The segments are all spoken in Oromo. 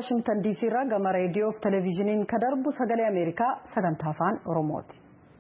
Washington DC irraa gama reediyoo fi televezyiiniin kan darbu sagalee Ameerikaa sagantaa afaan Oromooti.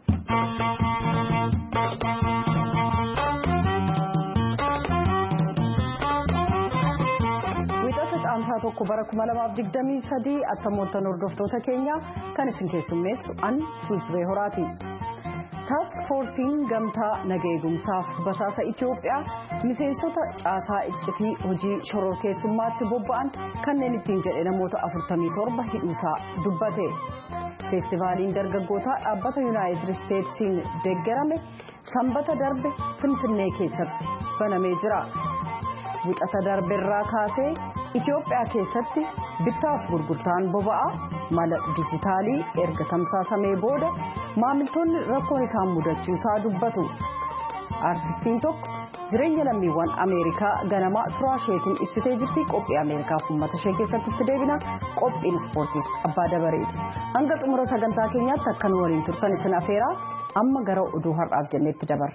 Wiixata caamsaa tokko bara 2023 attamooltan hordoftoota keenya kan isin keessummeessu an Tuusbee Horaati. Task Force'n gamtaa nageegumsaaf basaasa Itoophiyaa miseensota caasaa iccitii hojii shororkeessummaatti bobba'an kanneen ittiin jedhe namoota 47 hidhuusaa dubbate. Feestivaaliin dargaggootaa dhaabbata Yuunaayitid Isteetsiin deeggarame sanbata darbe Finfinnee keessatti banamee jira. Wiixata darbeerraa kaasee Itoophiyaa keessatti bittaaf gurgurtaan boba'aa mala dijitaalii erga tamsaasamee booda maamiltoonni rakkoon isaan mudachuu isaa dubbatu. Artistiin tokko jireenya lammiiwwan Ameerikaa ganamaa suuraa isheetiin ibsitee jirti. Qophii Ameerikaaf uummata ishee keessatti itti deebina. Qophiin ispoortiis abbaa dabareeti. Hanga xumura sagantaa keenyaatti akka nu waliin turtan isin afeeraa. Amma gara oduu har'aaf jenneetti dabarra.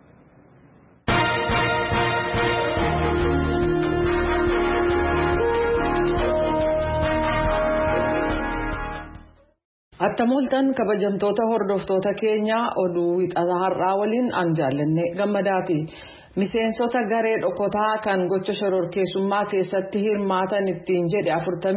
Attamooltan kabajamtoota hordoftoota keenya oduu wixata har'aa waliin an jaallanne gammadaati. Miseensota garee dhokotaa kan gocha shororkeessummaa keessatti hirmaatan ittiin jedhe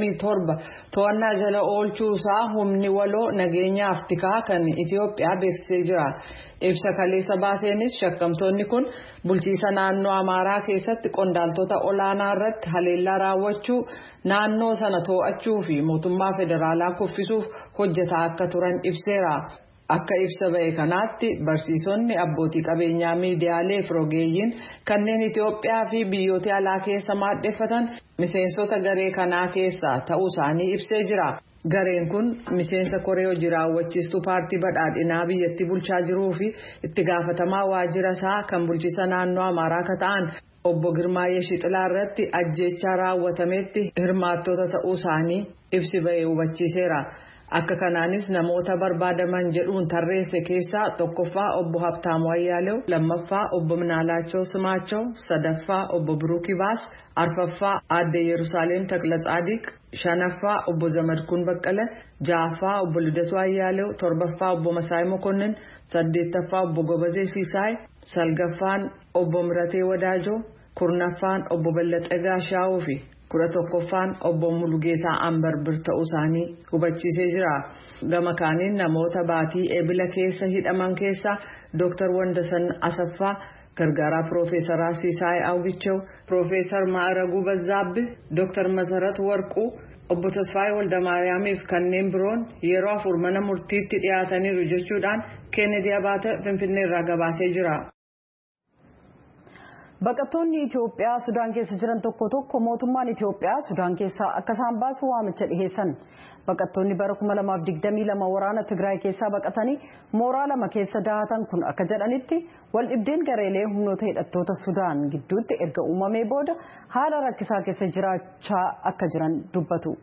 47 to'annaa jala oolchuusaa humni waloo nageenyaaf tikaa kan Itoophiyaa beeksisee jira. Ibsa kaleessa baaseenis shakkamtoonni kun bulchiisa naannoo Amaaraa keessatti qondaaltota olaanaa irratti haleellaa raawwachuu, naannoo sana to'achuu fi mootummaa federaalaa kuffisuuf hojjetaa akka turan ibseera. Akka ibsa ba'e kanaatti barsiisonni abbootii qabeenyaa miidiyaalee fi rogeeyyiin kanneen Itoophiyaa fi biyyoota alaa keessa maadheffatan miseensota garee kanaa keessaa ta'uu isaanii ibsee jira. Gareen kun miseensa koree hojii raawwachiistuu paartii badhaadhinaa biyyattii bulchaa jiruu fi itti gaafatamaa waajjira isaa kan bulchiisa naannoo Amaaraa kan ta'an obbo Girmaayee Shixilaa irratti ajjeechaa raawwatametti hirmaattota ta'uu isaanii ibsi ba'e hubachiiseera. Akka kanaanis namoota barbaadaman jedhuun tarreesse keessaa tokkoffaa obbo Habtaamuu Ayyaalew, lammaffaa obbo Minaalaachoo Simaachoo, sadaffaa obbo Biruukii Baas, arfaffaa aadde Yerusaalem Taqlatsaadiq, shanaffaa obbo Zamadkuun Baqqala, ja'affaa obbo Lidatuu Ayyaalew, torbaffaa obbo Masaay Mokonnin, saddeettaffaa obbo Gobazee Siisaay, salgaffaan obbo Miratee Wadaajoo, kurnaffaan obbo Ballaxee Gaashaawuu fi 11ffaan obbo Mulugeetaa Ambarbir ta'uu isaanii hubachiisee jira. Gama kaaniin namoota baatii eebila keessa hidhaman keessaa Dr. Wandasan Asaffaa, gargaaraa Piroofeesaraa Siisaay Awgichoo, Piroofeesar Maaraguu Bazzaabbee, Dr. Masarat Warquu, obbo Tasfaayee Waldamaariyaamiif kanneen biroon yeroo 4 mana murtiitti dhiyaataniiru jechuudhaan Keenedi Abaate Finfinneerraa gabaasee jira. Baqattoonni Itoophiyaa Sudaan keessa jiran tokko mootummaan Itoophiyaa Sudaan keessaa akka isaan baasu waamicha dhiheessan. Baqattoonni bara 2022 waraana Tigraay keessaa baqatanii mooraa lama keessa daahatan kun akka jedhanitti wal dhibdeen gareelee humnoota hidhattoota Sudaan gidduutti erga uumamee booda haala rakkisaa keessa jiraachaa akka jiran dubbatu.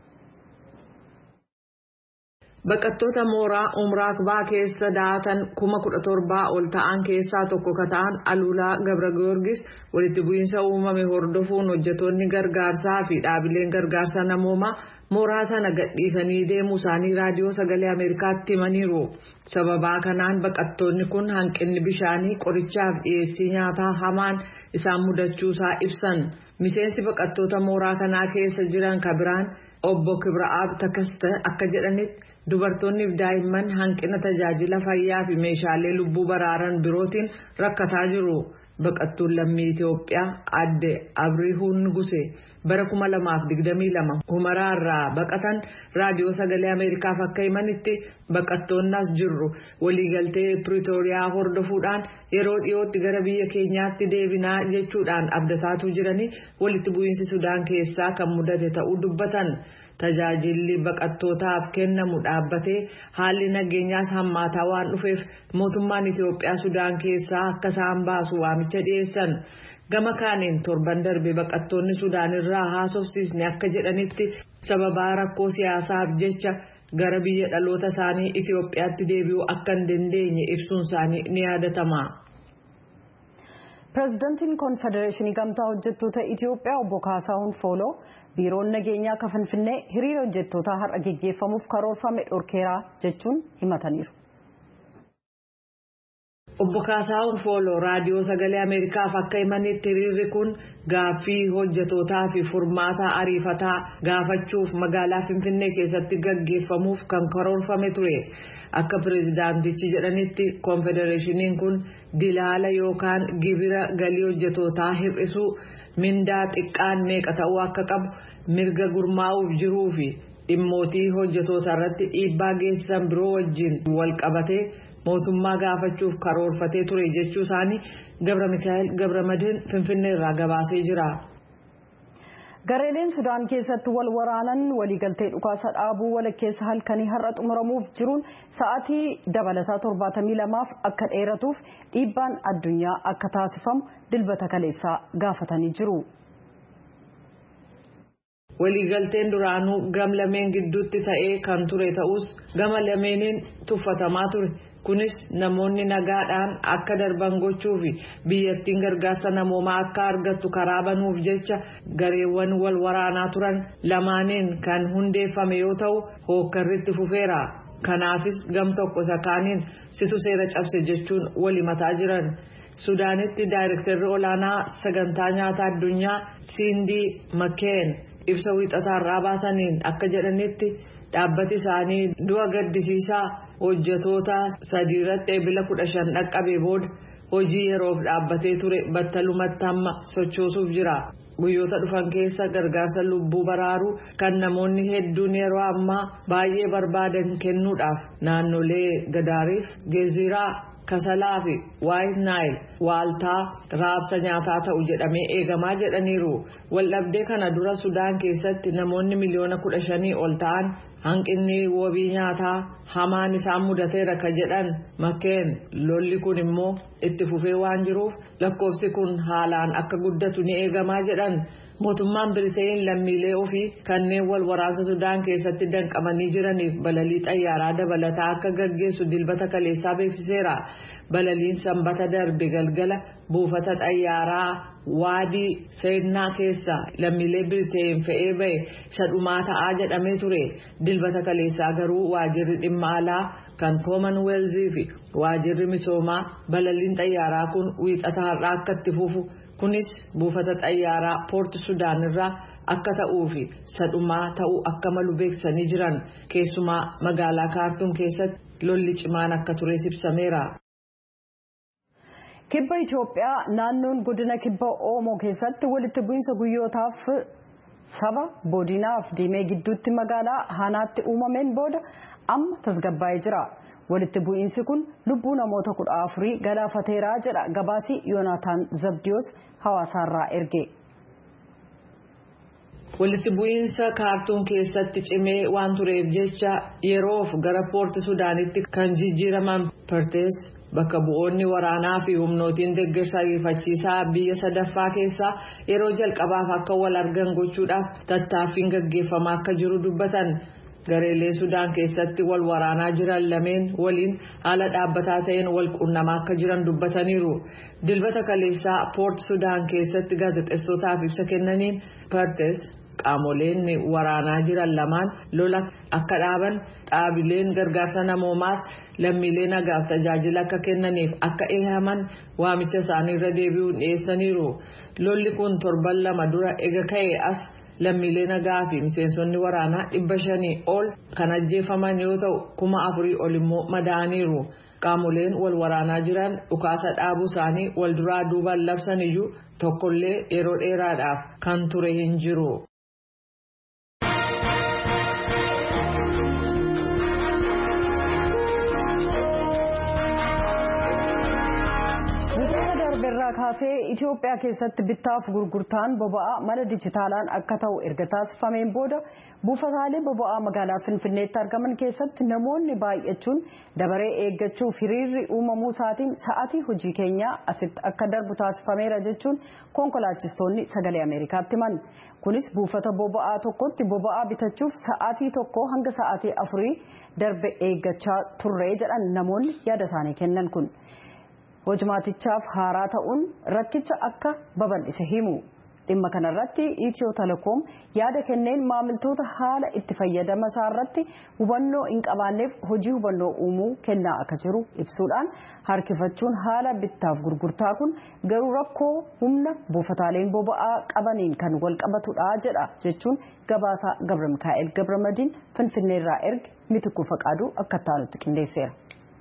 Baqattoota mooraa Umraakbaa keessa daatan 17,000 ol ta'an keessaa tokko ka ta'an Alulaa Gabra Giyoorgis walitti bu'iinsa uumame hordofuun hojjetoonni gargaarsaa fi dhaabileen gargaarsa namoomaa mooraa sana gadhiisanii deemuu isaanii raadiyoo sagalee Ameerikaatti himaniiru. Sababaa kanaan baqattoonni kun hanqinni bishaanii, qorichaaf dhiyeessii nyaataa hamaan isaan mudachuusaa ibsan. Miseensi baqattoota mooraa kanaa keessa jiran ka biraan obbo Kibraa'aab Takaste akka jedhanitti dubartoonni fi daa'imman hanqina tajaajila fayyaa fi meeshaalee lubbuu baraaran birootiin rakkataa jiru. Baqattuun lammii Itoophiyaa aadde Abriihuun Gusee bara 2022 Humaraarraa baqatan raadiyoo sagalee Ameerikaaf akka himanitti baqattoonni as jirru waliigaltee Piriitooriyaa hordofuudhaan yeroo dhiyootti gara biyya keenyaatti deebinaa jechuudhaan abdataatu jiranii walitti bu'iinsi Sudaan keessaa kan mudate ta'uu dubbatan. Tajaajilli baqattootaaf kennamu dhaabbatee haalli nageenyaas hammaataa waan dhufeef mootummaan Itoophiyaa Sudaan keessaa akka isaan baasu waamicha dhiyeessan. Gama kaaniin torban darbe baqattoonni Sudaan irraa haasofsiisne akka jedhanitti sababaa rakkoo siyaasaaf jecha gara biyya dhaloota isaanii Itoophiyaatti deebi'uu akka hin dandeenye ibsuun isaanii ni yaadatama. Pireezidantiin Konfedereeshinii Gamtaa Hojjettoota Itoophiyaa obbo Kaasaahun Fooloo biiroon nageenyaa kan Finfinnee hiriira hojjettootaa har'a gaggeeffamuuf karoorfame dhorkeeraa jechuun himataniiru. Obbo Kaasaahun Fooloo raadiyoo sagalee Ameerikaaf akka himanitti hiriirri kun gaaffii hojjettootaa fi furmaata ariifataa gaafachuuf magaalaa Finfinnee keessatti gaggeeffamuuf kan karoorfame ture. Akka pireezidaantichi jedhanitti konfedereeshiniin kun dilaala yookaan gibira galii hojjettootaa hir'isuu, mindaa xiqqaan meeqa ta'uu akka qabu, mirga gurmaa'uuf jiruu fi dhimmootii hojjettoota irratti dhiibbaa geessisan biroo wajjin wal qabatee mootummaa gaafachuuf karoorfatee ture jechuu isaanii Gabra Mikaa'el Gabramadin Finfinnee irraa gabaasee jira. Gareeleen Sudaan keessatti wal waraanan waliigaltee dhukaasa dhaabuu walakkeessa halkanii har'a xumuramuuf jiruun sa'aatii dabalataa 72f akka dheeratuuf dhiibbaan addunyaa akka taasifamu dilbata kaleessaa gaafatanii jiru. Waliigalteen duraanuu gam lameen gidduutti ta'ee kan ture ta'us gama lameeniin tuffatamaa ture. Kunis namoonni nagaadhaan akka darban gochuu fi biyyattiin gargaarsa namoomaa akka argattu karaa banuuf jecha gareewwan wal waraanaa turan lamaaniin kan hundeeffame yoo ta'u hookkarritti fufeera. Kanaafis gam tokko sakaaniin situ seera cabse jechuun walimataa jiran. Sudaanitti daayirektarri olaanaa sagantaa nyaataa addunyaa Sindii Makeen ibsa wiixataarraa baasaniin akka jedhanitti dhaabbati isaanii du'a gaddisiisaa hojjettoota 3 irratti eebila 15 dhaqqabee booda hojii yeroof dhaabbatee ture battalumatti amma sochoosuuf jira. Guyyoota dhufan keessa gargaarsa lubbuu baraaruu kan namoonni hedduun yeroo ammaa baay'ee barbaadan kennuudhaaf naannolee Gadaariif, Geeziraa, Kasalaa fi White Nile waaltaa raabsa nyaataa ta'u jedhamee eegamaa jedhaniiru. Waldhabdee kana dura Sudaan keessatti namoonni miliyoona 15 ol ta'an hanqinni wabii nyaataa hamaan isaan mudateera ka jedhan Makeen lolli kun immoo itti fufee waan jiruuf lakkoofsi kun haalaan akka guddatu ni eegamaa jedhan. Mootummaan Biriteen lammiilee ofii kanneen wal waraansa Sudaan keessatti danqamanii jiraniif balalii xayyaaraa dabalataa akka gaggeessu dilbata kaleessaa beeksiseera. Balaliin sanbata darbe galgala buufata xayyaaraa Waadii Seenaa keessa lammiilee Biriteen fe'ee ba'e isa dhumaa ta'aa jedhamee ture. Dilbata kaleessaa garuu waajirri dhimma alaa kan Commonwealth fi waajirri misoomaa balaliin xayyaaraa kun wiixata har'aa akka itti fufu. Kunis buufata xayyaaraa Poort Sudaan irraa akka ta'uu fi sadhumaa ta'uu akka malu beeksisanii jiran. Keessumaa magaalaa Kaartuum keessatti lolli cimaan akka ture ibsameera. Kibba Itoophiyaa naannoon godina kibba Oomoo keessatti walitti bu'iinsa guyyootaaf saba Boodinaaf Diimee gidduutti magaalaa Hanaatti uumameen booda amma tasgabbaa'ee jira. Walitti bu'iinsi kun lubbuu namoota 14 galaafateera jedha gabaasi Yoonaataan Zabdiyoos hawaasaarraa erge. Walitti bu'iinsa Kaartuum keessatti cimee waan tureef jecha yeroof gara Poort Sudaanitti kan jijjiiraman Pertees bakka bu'oonni waraanaa fi humnootiin deeggarsa ariifachiisaa biyya sadaffaa keessaa yeroo jalqabaaf akka wal argan gochuudhaaf tattaaffiin gaggeeffamaa akka jiru dubbatan. Gareelee Sudaan keessatti wal waraanaa jiran lameen waliin haala dhaabbataa ta'een wal quunnamaa akka jiran dubbataniiru. Dilbata kaleessaa Poort Sudaan keessatti gaazexeessootaaf ibsa kennaniin Pertees qaamoleen waraanaa jiran lamaan lola akka dhaaban dhaabileen gargaarsa namoomaas lammiilee nagaaf tajaajila akka kennaniif akka eehaman waamicha isaanii irra deebi'uun dhiyeessaniiru. Lolli kun torban 2 dura ega ka'ee as lammiilee nagaa fi miseensonni waraanaa 500 ol kan ajjeefaman yoo ta'u 4,000 ol immoo madaa'aniiru. Qaamoleen wal waraanaa jiran dhukaasa dhaabuu isaanii wal duraa duubaan labsan iyyuu tokkollee yeroo dheeraadhaaf kan ture hin jiru. irraa kaasee Itoophiyaa keessatti bittaaf gurgurtaan boba'aa mala dijitaalaan akka ta'u erga taasifameen booda buufataalee boba'aa magaalaa Finfinneetti argaman keessatti namoonni baay'achuun dabaree eeggachuuf hiriirri uumamuu isaatiin sa'aatii hojii keenyaa asitti akka darbu taasifameera jechuun konkolaachistoonni sagalee Ameerikaatti himan. Kunis buufata boba'aa tokkotti boba'aa bitachuuf sa'aatii tokko hanga sa'aatii 4 darbe eeggachaa turre jedhan namoonni yaada isaanii kennan kun. hojmaatichaaf haaraa ta'uun rakkicha akka babal'ise himu. Dhimma kanarratti Itiyoo Telekoom yaada kenneen maamiltoota haala itti fayyadama isaarratti hubannoo hin qabaanneef hojii hubannoo uumuu kennaa akka jiru ibsuudhaan harkifachuun haala bittaaf gurgurtaa kun garuu rakkoo humna buufataaleen boba'aa qabaniin kan wal qabatudha jedha jechuun gabaasaa Gabra Mikaa'el Gabramadiin Finfinneerraa erge Mitikuu Faqaaduu akka taanutti qindeesseera.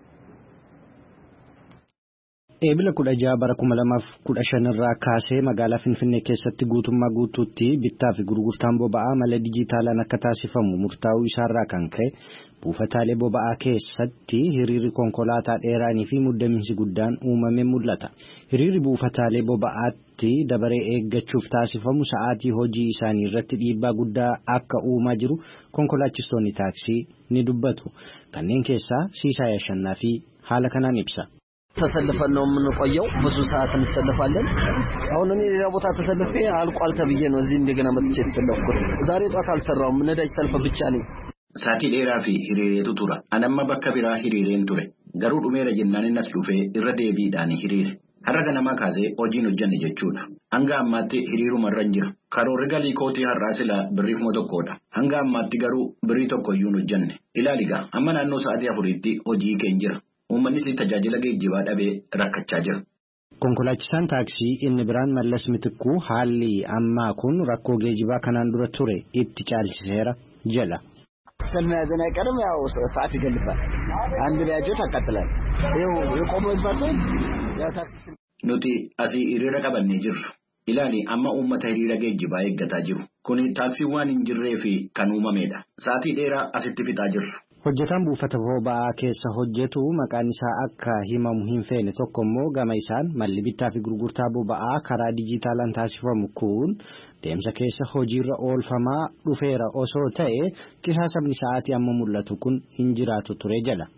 Eebila 16 bara 2015 irraa kaasee magaalaa Finfinnee keessatti guutummaa guutuutti bittaa fi gurgurtaan boba'aa mala dijitaalaan akka taasifamu murtaa'uu isaarraa kan ka'e buufataalee boba'aa keessatti hiriirri konkolaataa dheeraanii fi muddamiinsi guddaan uumamee mul'ata. Hiriirri buufataalee boba'aatti dabaree eeggachuuf taasifamu sa'aatii hojii isaanii irratti dhiibbaa guddaa akka uumaa jiru konkolaachistoonni taaksii ni dubbatu. Kanneen keessaa Siisaa Yashannaa fi haala kanaan ibsa. ተሰልፈን ነው የምንቆየው ብዙ ሰዓት እንሰልፋለን አሁን እኔ ሌላ ቦታ ተሰልፌ አልቋል ተብዬ ነው እዚህ እንደገና መጥቼ ተሰልፈኩት ዛሬ ጧት አልሰራውም ነዳጅ ሰልፍ ብቻ ነኝ ሳቲ ዴራፊ ሂሪሬቱ ቱራ አነማ በከ ቢራ ሂሪሬን ቱሬ ገሩ ዱሜረ ጀናን ነስዱፌ ኢረዴቢ ዳኒ ሂሪሬ harraga nama kaasee hojiin hojjanne jechuudha. Hanga ammaatti hiriiru marran jira. Karoorri galii kootii har'aa sila birriifuma tokkodha. Hanga ammaatti garuu birrii tokkoyyuu hojjanne. Ilaaligaa amma naannoo sa'aatii 4tti hojii keenya jira. Uummannis tajaajila geejjibaa dhabee rakkachaa jira. Konkolaachisaan taaksii inni biraan Mallas Mitikuu haalli ammaa kun rakkoo geejjibaa kanaan dura ture itti caalchiseera jedha. ሰልመያዘን አይቀርም ያው ሰዓት ይገልባል አንድ ቢያጆት አቃጥላል ይሄው የቆመው ይባል ያው ታክሲ nuti asii hiriira qabannee jirra. Ilaali amma uummata hiriira geejjibaa eeggataa jiru. Kuni taaksiiwwan hin jirree fi kan uumamedha. Sa'aatii dheeraa asitti fixaa jirra. Hojjetaan buufata boba'aa keessa hojjetu maqaan isaa akka himamu hin feene tokko immoo gama isaan malli bittaa fi gurgurtaa boba'aa karaa dijitaalaan taasifamu kun deemsa keessa hojiirra oolfamaa dhufeera osoo ta'e qisaasabni sa'aatii amma mul'atu kun hin jiraatu ture jedha.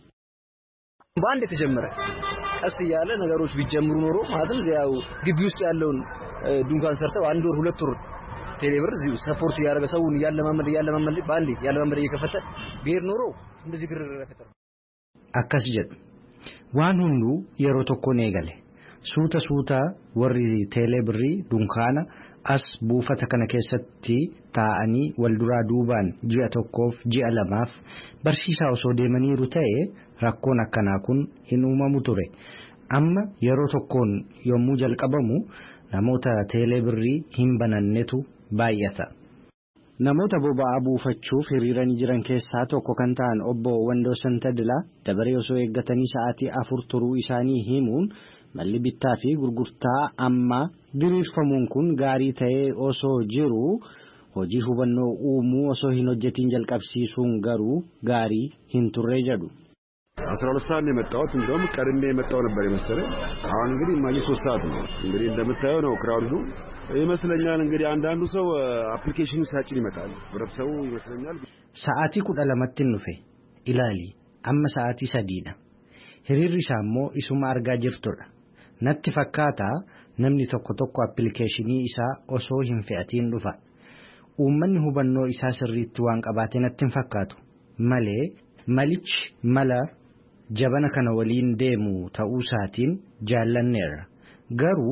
በአንድ የተጀመረ ቀስ እያለ ነገሮች ቢጀምሩ ኖሮ ማለትም ያው ግቢ ውስጥ ያለውን ዱንካን ሰርተው አንድ ወር ሁለት ወር ቴሌብር እዚሁ ሰፖርት ያደረገ ሰውን ያለማመድ ባንዴ ያለማመድ እየከፈተ ቢሄድ ኖሮ እንደዚህ ግርግር ረከተ akkas jedhu waan hundu yeroo tokko neegale suuta warri teelebirrii dunkaana as buufata kana keessatti taa'anii wal duraa duubaan ji'a tokkoof ji'a lamaaf barsiisaa osoo deemaniiru ta'e rakkoon akkanaa kun hin uumamu ture. Amma yeroo tokkoon yommuu jalqabamu namoota teelebirrii hin banannetu baay'ata. Namoota boba'aa buufachuuf hiriiranii jiran keessaa tokko kan ta'an obbo Wandoosan Tadilaa dabaree osoo eeggatanii sa'aatii 4 turuu isaanii himuun malli bittaa fi gurgurtaa amma diriirfamuun kun gaarii ta'ee osoo jiru hojii hubannoo uumuu osoo hin hojjetiin jalqabsiisuun garuu gaarii hin turre jedhu. 12 ሰዓት ነው የመጣሁት እንደውም ቀድሜ የመጣው ነበር የመሰለኝ አሁን እንግዲህ ማጂ 3 ሰዓት ነው እንግዲህ እንደምታየው ነው ክራውዱ ይመስለኛል እንግዲህ አንዳንዱ ሰው አፕሊኬሽን ሳጭን ይመጣል ህብረተሰቡ ይመስለኛል ሰዓቲ 12 nufe ilaali amma ሰዓቲ 3dha hiriirri isaa immoo isuma argaa jirtudha natti fakkaata namni tokko appilikeeshinii isaa osoo hin fe'atiin dhufa uummanni hubannoo isaa sirriitti waan qabaate natti hin fakkaatu malee malichi mala jabana kana waliin deemu ta'uu isaatiin jaallanneerra garuu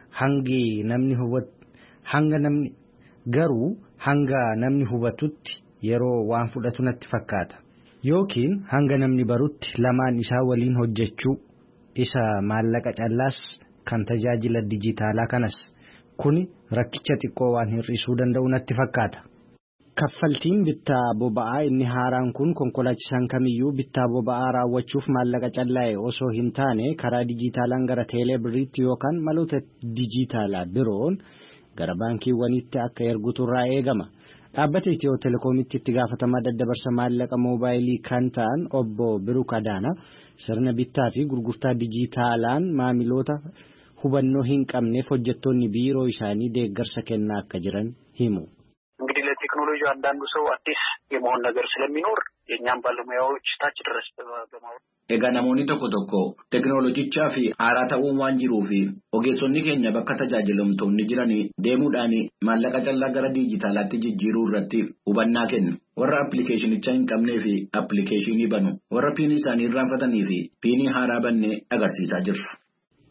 hanga namni hubatutti yeroo waan fudhatu natti fakkaata yookiin hanga namni barutti lamaan isaa waliin hojjechuu isa maallaqa callaas kan tajaajila dijitaalaa kanas kuni rakkicha xiqqoo waan hir'isuu danda'u natti fakkaata. Kaffaltiin bittaa boba'aa inni haaraan kun konkolaachisaan kamiyyuu bittaa boba'aa raawwachuuf maallaqa callaa'e osoo hin taane karaa dijitaalaan gara teelebirriitti yookaan maloota dijitaalaa biroon gara baankiiwwaniitti akka ergutu irraa eegama. Dhaabbata Itiyoo Telekoomitti itti gaafatamaa daddabarsa maallaqa moobaayilii kan ta'an obbo Biruk Adaana sirna bittaa fi gurgurtaa dijitaalaan maamiloota hubannoo hin qabneef hojjettoonni biiroo isaanii deeggarsa kennaa akka jiran himu. እንግዲህ ለቴክኖሎጂ አንዳንዱ ሰው አዲስ የመሆን ነገር ስለሚኖር የኛም ባለሙያዎች ታች ድረስ በማወቅ egaa namoonni tokko teknoolojichaa fi haaraa ta'uu waan jiruu fi ogeessonni keenya bakka tajaajilamtoonni jiranii deemuudhaan maallaqa callaa gara dijitaalaatti jijjiiruu irratti hubannaa kennu. Warra appilikeeshinicha hin qabnee fi appilikeeshinii banu warra piinii isaanii irraanfatanii fi piinii haaraa bannee agarsiisaa jirra.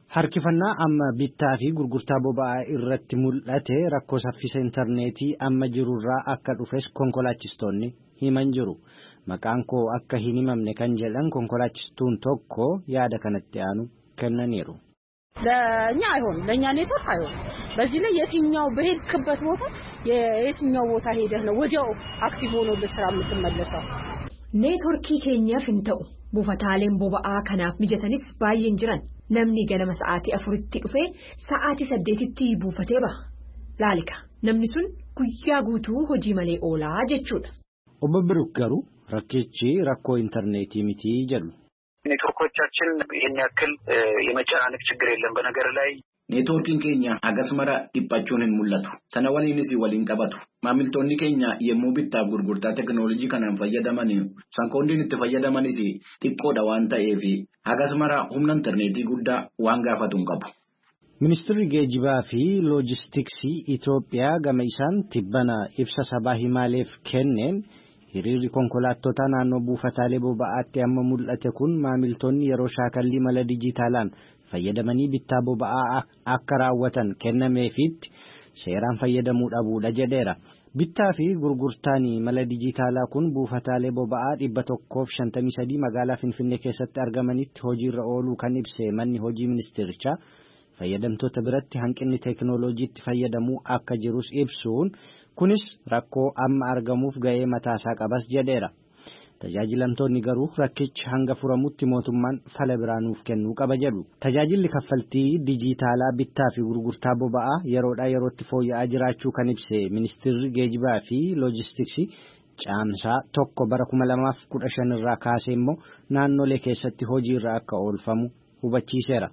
Harkifannaa amma bittaa fi gurgurtaa boba'aa irratti mul'ate rakkoo saffisa intarneetii amma jirurraa akka dhufes konkolaachistoonni himan jiru. Maqaan koo akka hin himamne kan jedhan konkolaachistuun tokko yaada kanatti aanu kennaniiru. ለኛ አይሆንም ለኛ ኔትወርክ አይሆንም በዚህ ላይ የትኛው በሄድክበት ቦታ የትኛው ቦታ ሄደህ ነው ወዲያው አክቲቭ ሆኖ ለስራ የምትመለሰው ኔትወርክ ኬኛፍ እንተው ቡፋታሌን ቦባአ ከናፍ ሚጀተንስ ባየን ጅራን namni ganama sa'aatii 4tti dhufee sa'aatii 8tti buufatee ba laalika namni sun guyyaa guutuu hojii malee oolaa jechuudha. Obbo Biruk garuu rakkichi rakkoo intarneetii miti jedhu. ኔትወርኮቻችን ይሄን ያክል የመጨናነቅ ችግር የለም በነገር ላይ ኔትወርኪን ኬኛ አገስመራ ዲጳቾን ሙላቱ ሰነወሊንስ ወሊን ቀበቱ ማሚልቶኒ ኬኛ የሞቢታ ጉርጉርታ ቴክኖሎጂ ከናን ፈየደማኒ ሳንኮንዲን ተፈየደማኒሲ ጢቆዳ ዋንታ ኤፊ አገስመራ ሁምና ኢንተርኔቲ ጉዳ ዋንጋፋቱን ቀቡ Ministeerri geejjibaa fi loojistiksii Itoophiyaa gama isaan tibbana ibsa sabaa himaaleef kenneen hiriirri konkolaattota naannoo buufataalee boba'aatti amma mul'ate kun maamiltoonni yeroo shaakallii mala dijitaalaan fayyadamanii bittaa boba'aa akka raawwatan kennameefiitti seeraan fayyadamuu dhabuudha jedheera. Bittaa fi gurgurtaan mala dijitaalaa kun buufataalee boba'aa 153 magaalaa Finfinnee keessatti argamanitti hojiirra ooluu kan ibse manni hojii ministeerichaa fayyadamtoota biratti hanqinni teekinooloojiitti fayyadamuu akka jirus ibsuun kunis rakkoo amma argamuuf ga'ee mataasaa qabas jedheera. Tajaajilamtoonni garuu rakkichi hanga furamutti mootummaan fala biraanuuf kennuu qaba jedhu. Tajaajilli kaffaltii dijitaalaa bittaa fi gurgurtaa boba'aa yeroodhaa yerootti fooyya'aa jiraachuu kan ibse ministeerri geejjibaa fi loojistiksii caamsaa 1 bara 2015 irraa kaasee immoo naannolee keessatti hojiirra akka oolfamu hubachiiseera.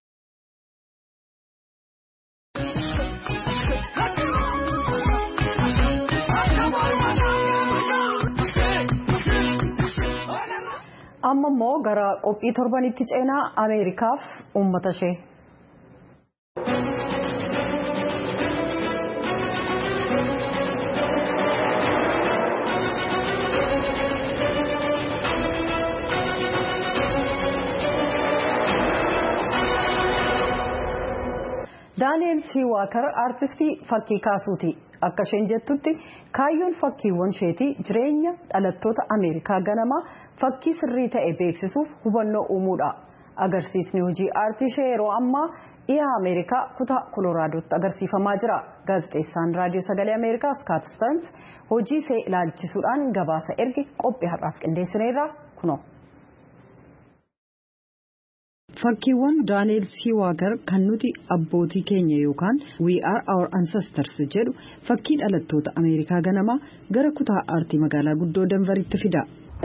amma immoo gara qophii torbanitti ceenaa Ameerikaaf uummata ishee. Daani'eel Siiwaakar aartistii fakkii kaasuuti. Akka isheen jettutti kaayyoon fakkiiwwan isheetii jireenya dhalattoota Ameerikaa ganamaa fakkii sirrii ta'e beeksisuuf hubannoo uumuudha. Agarsiisni hojii aartii ishee yeroo ammaa dhiyaa Ameerikaa kutaa Koloraadotti agarsiifamaa jira. Gaazexeessaan raadiyoo sagalee Ameerikaa Scott Stearns hojii ishee ilaalchisuudhaan gabaasa erge qophii har'aaf qindeessineerra kunoo. Fakkiiwwan Daani'eel Siiwaakar kan nuti abbootii keenya yookaan We Are Our Ancestors jedhu fakkii dhalattoota Ameerikaa ganamaa gara kutaa aartii magaalaa guddoo Denveritti fida.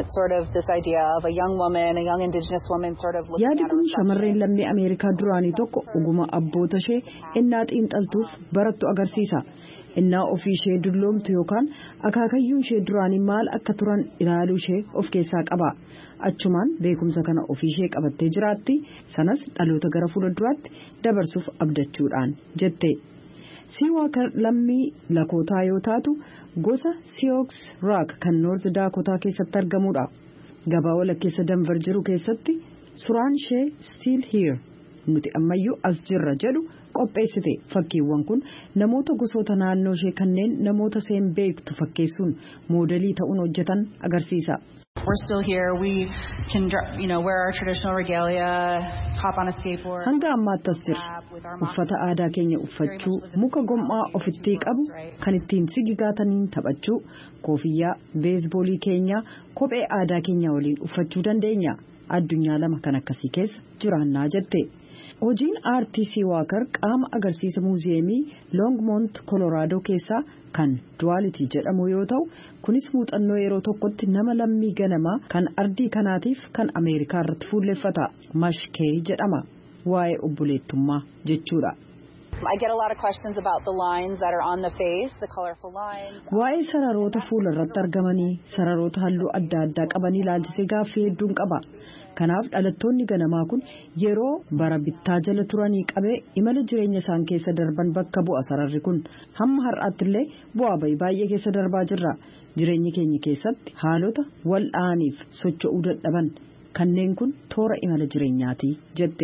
Yaadi kun shamarreen lammii Ameerikaa duraanii tokko oguma abboota ishee innaa xiinxaltuuf barattu agarsiisa. Innaa ofii ishee dulloomtu yookaan akaakayyuun ishee duraanii maal akka turan ilaaluu ishee of keessaa qaba. Achumaan beekumsa kana ofii ishee qabattee jiraatti sanas dhaloota gara fuulduraatti dabarsuuf abdachuudhaan jette. Siiwaakar lammii Lakootaa yoo taatu gosa Sioux Rock kan North Dakota keessatti argamudha. Gabaa walakkeessa Denver jiru keessatti suuraan ishee Still Here nuti ammayyuu as jirra jedhu qopheessite. Fakkiiwwan kun namoota gosoota naannoo ishee kanneen namoota isheen beektu fakkeessuun moodelii ta'uun hojjetan agarsiisa. We're still here. We can, wear our traditional regalia, hop on a skateboard. Hanga ammaatti as jirra. Uffata aadaa keenya uffachuu, muka gom'aa ofitti qabu, kan ittiin sigigaataniin taphachuu, koofiyyaa, beesboolii keenya, kophee aadaa keenya waliin uffachuu dandeenya. Addunyaa lama kan akkasii keessa jiraannaa jette. Hojiin aartii Siiwaakar qaama agarsiisa muuziyeemii Longmont Koloraadoo keessaa kan Duality jedhamu yoo ta'u kunis muuxannoo yeroo tokkotti nama lammii ganamaa kan ardii kanaatiif kan Ameerikaa irratti fuulleffata. Mashkee jedhama. Waa'ee obboleettummaa jechuudha. I get a lot of questions about the lines that are on the face, the colorful lines. Waa'ee sararoota fuula irratti argamanii sararoota halluu adda addaa qabanii ilaalchisee gaaffii hedduun qaba. Kanaaf dhalattoonni ganamaa kun yeroo bara bittaa jala turanii qabee imala jireenya isaan keessa darban bakka bu'a sararri kun hamma har'aatti illee bu'aa baay'ee keessa darbaa jirra. Jireenya keenya keessatti haalota wal'aaniif socho'uu dadhaban kanneen kun toora imala jireenyaati jette.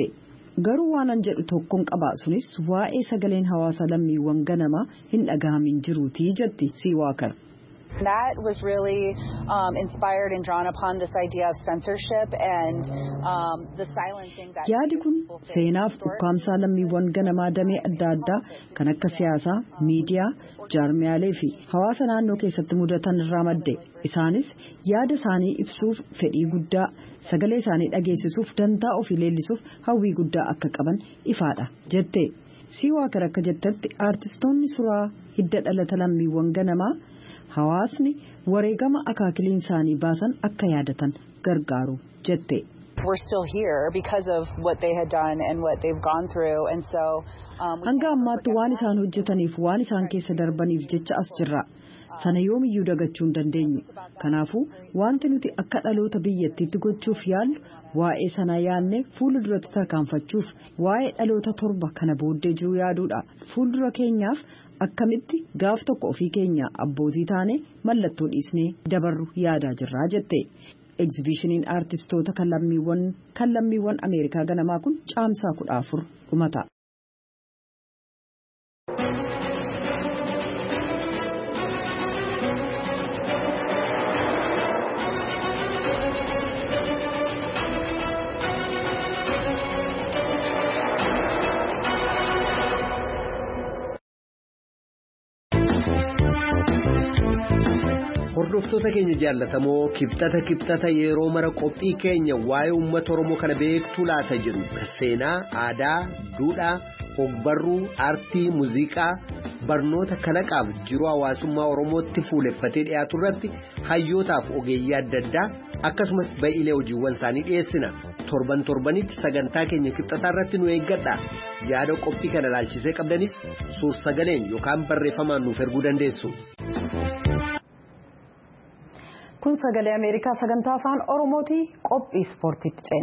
garuu waan an jedhu tokkoon qaba sunis waa'ee sagaleen hawaasa lammiiwwan ganamaa hin dhagahamin jiruutii jetti Seewaakar. That was really inspired and drawn upon this idea of censorship and the silencing that. Yaadi kun seenaaf ukkaamsaa lammiiwwan ganamaa damee adda addaa kan akka siyaasaa, miidiyaa, jaarmiyaalee fi hawaasa naannoo keessatti mudatan irraa madde. Isaanis yaada isaanii ibsuuf fedhii guddaa, sagalee isaanii dhageessisuuf, dantaa ofii leellisuuf hawwii guddaa akka qaban ifaadha jette. Seewaakar akka jettetti aartistoonni suuraa hidda dhalata lammiiwwan ganamaa hawaasni wareegama akaakiliin isaanii baasan akka yaadatan gargaaru jette. We're still here because of what they had done and what they've gone through, and so hanga ammaatti waan isaan hojjetaniif waan isaan keessa darbaniif jecha as jirra. Sana yoomiyyuu dagachuu hin dandeenyu. Kanaafuu wanti nuti akka dhaloota biyyattiitti gochuuf yaallu waa'ee sana yaadne fuula duratti tarkaanfachuuf waa'ee dhaloota torba kana booddee jiru yaaduudha. Fuuldura keenyaaf akkamitti gaaf tokko ofii keenya abbootii taane mallattoo dhiisnee dabarru yaadaa jirraa jette. Exhibiitioniin aartistoota kan lammiiwwan Ameerikaa ganamaa kun caamsaa 14 dhumata. Hordoftoota keenya jaallatamoo kibxata yeroo mara qophii keenya waa'ee uummata Oromoo kana beektuu laata jedhu seenaa, aadaa, duudhaa, ogbarruu, aartii, muuziqaa, barnoota kalaqaaf jiruu hawaasummaa Oromootti fuuleffatee dhiyaatu irratti hayyootaaf ogeeyyii adda addaa akkasumas ba'iilee hojiiwwan isaanii dhiyeessina. Torbanitti sagantaa keenya kibxataa irratti nu eeggadha. Yaada qophii kana ilaalchisee qabdanis suur-sagaleen yookaan barreeffamaan nuuf erguu dandeessu. Kun sagalee Ameerikaa sagantaa afaan Oromooti qophii ispoortiitti ceena.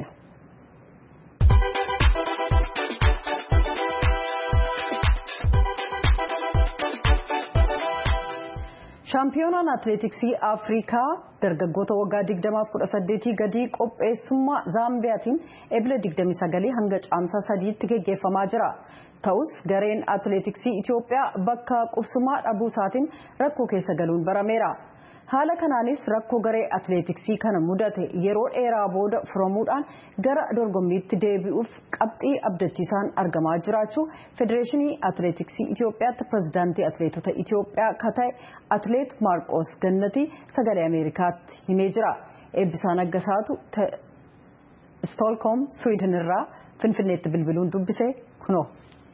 Shaampiyoonaan atileetiksii Afrikaa dargaggoota waggaa 20-18 gadi qopheessummaa Zaambiyaatiin Ebile 29 hanga caamsaa 3tti geggeeffamaa jira. Ta'us gareen atileetiksii Itoophiyaa bakka qubsumaa dhabuu isaatiin rakkoo keessa galuun barameera. Haala kanaanis rakkoo garee atileetiksii kana mudate yeroo dheeraa booda furamuudhaan gara dorgommiitti deebi'uuf qabxii abdachiisaan argamaa jiraachuu Federeeshinii Atileetiksii Itoophiyaatti pirezidaantii atileetota Itoophiyaa kan ta'e atileet Maarqos Gannatii sagalee Ameerikaatti himee jira. Eebbisaa Naggasaatu Stoolkoom Swiidin irraa Finfinneetti bilbiluun dubbisee kunoo.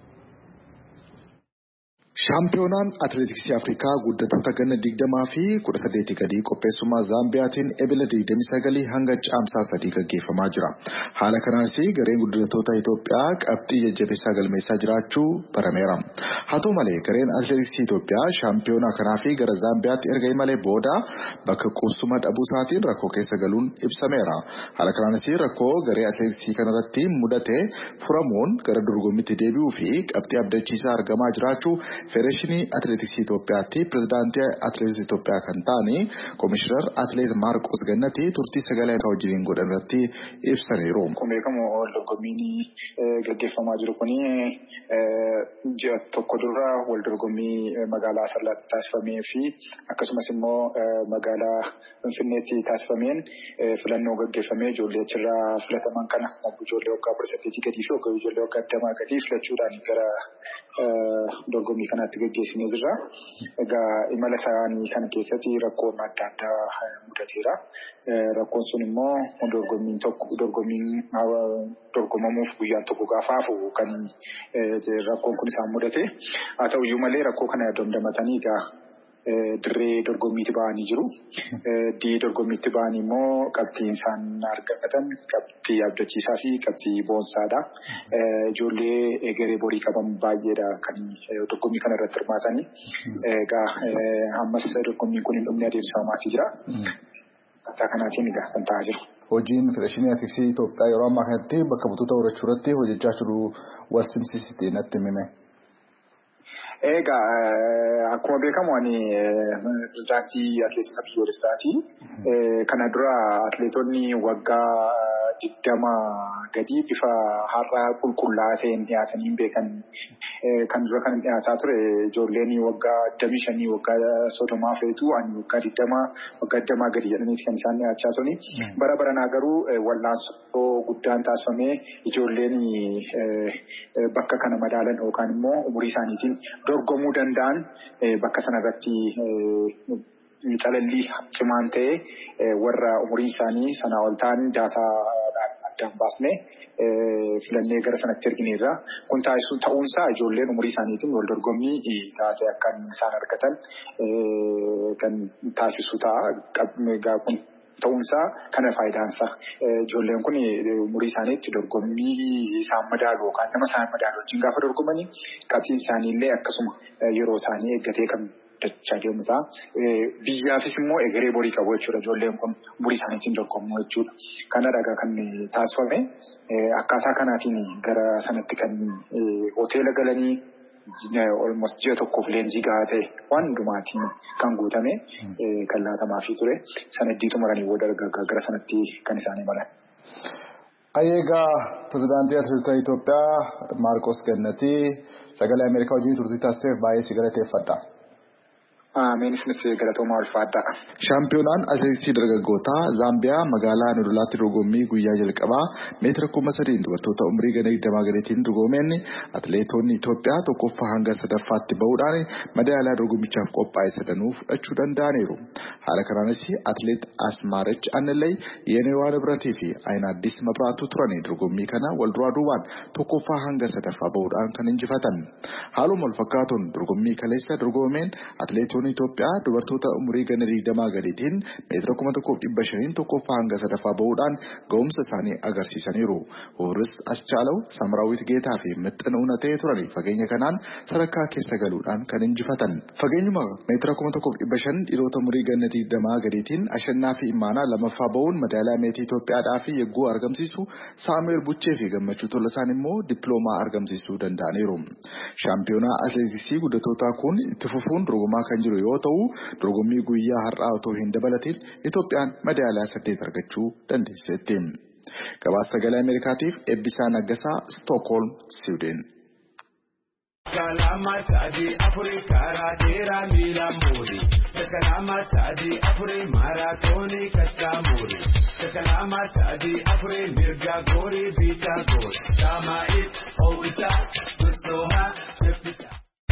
Shaampiyoonaan atileetiksii Afrikaa guddattoota ganna 20 fi 18 gadi qopheessummaa Zaambiyaatiin Ebile 29 hanga caamsaa 3 gaggeeffamaa jira. Haala kanaanis gareen guddattoota Itoophiyaa qabxii jajjabeessaa galmeessaa jiraachuu barameera. Haa ta'u malee gareen atileetiksii Itoophiyaa shaampiyoonaa kanaa fi gara Zaambiyaatti erga imalee booda bakka qubsuma dhabuu isaatiin rakkoo keessa galuun ibsameera. Haala kanaanis rakkoo garee atileetiksii kanarratti mudate furamuun gara dorgommiitti deebi'uu fi qabxii abdachiisaa argamaa jiraachuu Federeeshinii Atileetiksii Itoophiyaatti pirezidaantii atileetiksii Itoophiyaa kan ta'ani Komishinar Atileet Maarqos Gannatii turtii sagalee wajjin godhan irratti ibsaniiru. Kun beekamu waldorgommiin gaggeeffamaa jiru kuni ji'a tokko dura waldorgommii magaalaa Asallaatti taasifamee fi akkasumas immoo magaalaa Finfinneetti taasifameen filannoo gaggeeffamee ijoollee achirraa filataman kana ijoollee waggaa 18 gadii fi ijoollee waggaa 20 gadii filachuudhaan gara dorgommii kanaatti gaggeessinee jirra. Egaa imala isaanii kana keessatti rakkoon adda addaa mudateera. Rakkoon sun immoo dorgommiin dorgomamuuf guyyaan tokko gaafa hafu kan rakkoon kun isaan mudate. Haa ta'uyyuu malee rakkoo kana dandamatanii egaa dirree dorgommiitti ba'anii jiru. Dorgommiitti ba'anii immoo qabxiin isaan argatan qabxii abdachiisaa fi qabxii boonsaadha. Ijoollee egeree borii qaban baay'eedha kan dorgommii kana irratti hirmaatanii. Egaa ammas dorgommiin kun hin dhumne adeemsifamaatii jira. Akkaataa kanaatiin egaa kan ta'aa jiru. Hojiin Federeeshinii Atileetiksii Itoophiyaa yeroo ammaa kanatti bakka butoota horachuu irratti hojjechaa jiru wal simsiisitee natti hime. Egaa akkuma beekamu ani pirezidaantii atileetota biyyoolessaati. Kana dura atileetonni waggaa 20 gadi bifa har'aa qulqullaa'aa ta'een dhiyaatanii beekan kan dura kan dhiyaataa ture ijoolleen waggaa 25 waggaa 30 feetu ani waggaa 20 waggaa 20 gadi jedhaniiti kan isaan dhiyaachaa turani. Bara baranaa garuu wallaansoo guddaan taasifamee ijoolleen bakka kana madaalan yookaan immoo umurii isaaniitiin dorgomuu danda'an bakka sanarratti calallii cimaan ta'e warra umurii isaanii sanaa ol ta'an daataadhaan addaan baasnee filannee gara sanatti ergineerra. Kun ta'uunsaa ijoolleen umurii isaaniitiin wal dorgommii taatee akka isaan argatan kan taasisu ta'a. Kun ta'uunsaa kana faayidaansa. Ijoolleen kun umurii isaaniitti dorgommii isaan madaalu yookaan nama isaan madaalu wajjin gaafa dorgomanii qabxiin isaaniillee akkasuma yeroo isaanii eeggatee kan dachaa deemu ta'a. Biyyaafis immoo egeree borii qabu jechuudha. Ijoolleen kun umurii isaaniitiin dorgomu jechuudha. Kanadha kan taasifame. Akkaataa kanaatiin gara sanatti kan hoteela galanii almost ji'a tokkoof leenjii gahaa ta'e waan hundumaatiin kan guutame kan laatamaafii ture. Sana iddii xumuranii booda gara sanatti kan isaanii malan. Egaa pirezidaantii atileetota Itoophiyaa Maarqos Gannatii sagalee Ameerikaa wajjin turtii taasiseef baay'ee si galateeffadha. Ameenis galatoomaa ulfaadhaa. Shaampiyoonaan atileetiksii dargaggootaa Zaambiyaa magaalaa Nodolaatti dorgommii guyyaa jalqabaa meetira 3,000 dubartoota umrii ganna 20 gadiitiin dorgomeen atileetonni Itoophiyaa tokkoffaa hanga sadaffaatti bahuudhaan madaaliyaa dorgommichaaf qophaa'e sadanuu fudhachuu danda'aniiru. Haala kanaanis atileet Asmaarech Annalay Yeenewaa Nibratii fi Ayinaaddis Mabraatu turanii dorgommii kana wal duraa duubaan tokkoffaa hanga sadaffaa bahuudhaan kan injifatan. Haaluma wal fakkaatuun dorgommii kaleessa dorgomeen atileetonni Itoophiyaa dubartoota umurii ganna 20 gadiitiin meetira 1,500 tokkoffaa hanga sadaffaa bahuudhaan ga'umsa isaanii agarsiisaniiru. Hooris Aschaalaw, Samraawit Geetaa fi Mixxin Uunatee turanii fageenya kanaan sadarkaa keessa galuudhaan kan injifatan. Fageenyuma meetira 1,500 dhiirota umurii ganna 20 gadiitiin Ashannaa fi Imaanaa lamaffaa bahuun madaaliyaa meetii Itoophiyaadhaa fi yegguu argamsiisu Saamu'eel Buchee fi Gammachuu Tolasaan immoo dippiloomaa argamsiisuu danda'aniiru. Shaampiyoonaa atileetiksii guddatootaa kun itti fufuun dorgomaa kan jiru yoo ta'u dorgommii guyyaa har'aa otoo hin dabalatiin Itoophiyaan madaaliyaa 8 argachuu dandeesseetti. Gabaasa sagalee Ameerikaatiif Eebbisaa Naggasaa, Stookholm, Siwiidin. Kalama sadi Afrika raadera mila muri. Kalama sadi Afrika maratoni kata muri. Kalama sadi Afrika mirga gori bita gori. Sama it owita tusoha sepita.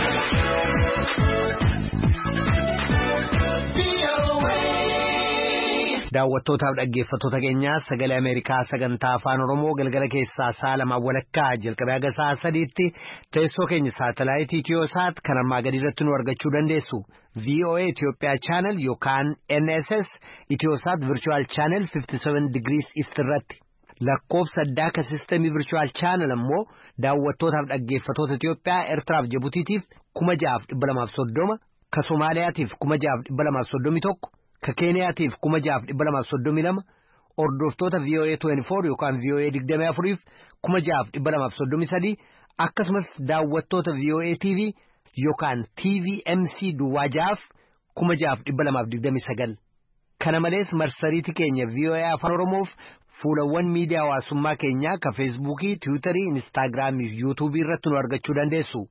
Daawwattootaaf dhaggeeffattoota keenyaa sagalee Ameerikaa sagantaa afaan Oromoo galgala keessaa sa'a 2 walakkaa jalqabee haga sa'a 3tti teessoo keenya saatalaayitii Itiyoosaat kan armaa gadi irratti nu argachuu dandeessu. VOA Itoophiyaa Channel yookaan NSS Itiyoosaat Virtual Channel 57 degrees East irratti. Lakkoofsa addaa ka sistemii Virtual Channel ammoo daawwattootaaf dhaggeeffattoota Itiyoophiyaa Eertiraaf Jibuutiitiif 6,230 ka Somaaliyaatiif 6,231 ka Keeniyaatiif 6,232 hordoftoota VOA 24 yookaan VOA 24 6,233 akkasumas daawwattoota VOA TV yookaan TVMC duwwaa 6,229 kana malees marsariitii keenya VOA afaan Oromoof fuulawwan miidiyaa hawaasummaa keenyaa ka Feesbuukii, Tiwiitarii, Instaagiraamii fi Yuutuubii irratti nu argachuu dandeessu.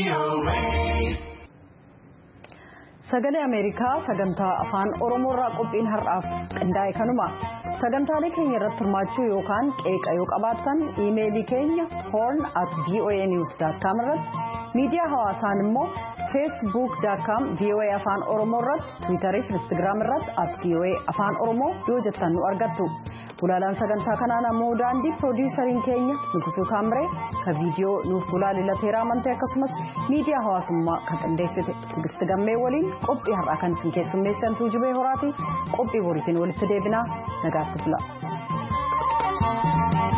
Sagalee Ameerikaa sagantaa afaan Oromoo irraa qophiin har'aaf qindaa'e kanuma. Sagantaalee keenya irratti hirmaachuu yookaan qeeqa yoo qabaattan iimeelii keenya horn@voanews.com irratti miidiyaa hawaasaan immoo facebook.com VOA afaan Oromoo irratti Tiwiitarii fi Instagram irratti @VOA afaan Oromoo yoo jettan nu argattu. Ulaalaan sagantaa kanaa namoo daandii piroodiisariin keenya Nuqusuu Taamree ka viidiyoo nuuf gulaalilateera amantee akkasumas miidiyaa hawaasummaa kan qindeessite Tigisti Gammee waliin qophii har'aa kan isin keessummeessantuu Jibee Horaati qophii boriitiin walitti deebinaa nagaatti bula.